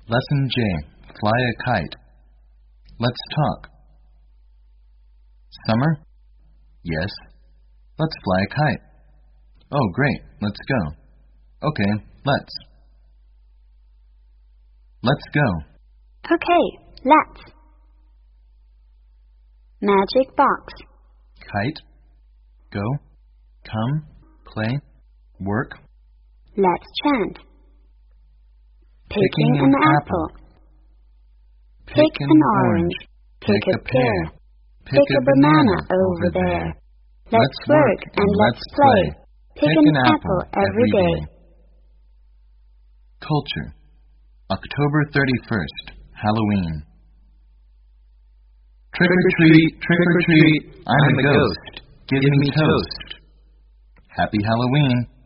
Lesson J. Fly a kite. Let's talk. Summer? Yes. Let's fly a kite. Oh, great. Let's go. Okay, let's. Let's go. Okay, let's. Magic box. Kite. Go. Come. Play. Work. Let's chant. Picking an apple. Pick an orange. Pick a pear. Pick a banana over there. Let's work and let's play. Pick an apple every day. Culture. October 31st, Halloween. Trick or treat, I'm a ghost. Give me toast. Happy Halloween.